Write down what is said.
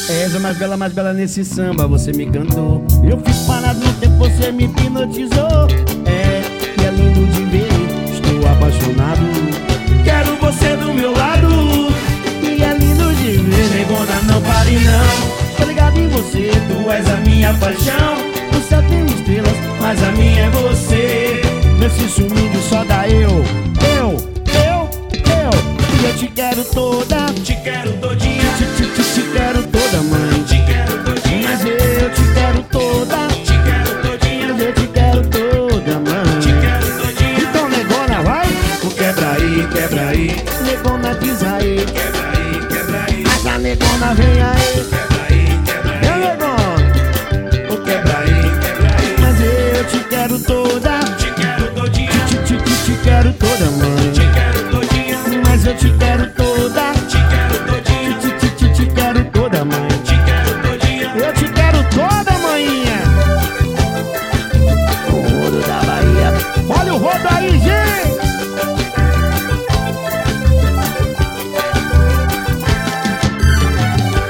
És a mais bela nesse samba, você me cantou. Eu fico parado no tempo, você me hipnotizou. E é lindo de ver, estou apaixonado. Quero você do meu lado. E é lindo de ver, negona, não pare não. Tô ligado em você, tu és a minha paixão. No céu tem estrelas, mas a minha é você. Nesse sumindo só dá eu. E eu te quero toda. Te quero todinha. Te quero toda, mãe. Te quero todinha. Mas eu te quero toda. Te quero todinha. Mas eu te quero toda, mãe. Te quero todinha. Então, negona, vai. O quebra aí, quebra aí. Negona, diz aí. Quebra aí, quebra aí. Mas a negona vem aí. Quebra aí, quebra É, aí. negona. O quebra aí, quebra aí. Mas eu te quero toda. Te quero todinha. Te quero toda, mãe. Te quero todinha. Mas eu te quero toda. Te quero todinha. Te quero toda, mãe. Te quero todinha. Eu te quero toda, maninha. O rodo da Bahia. Olha o rodo aí, gente.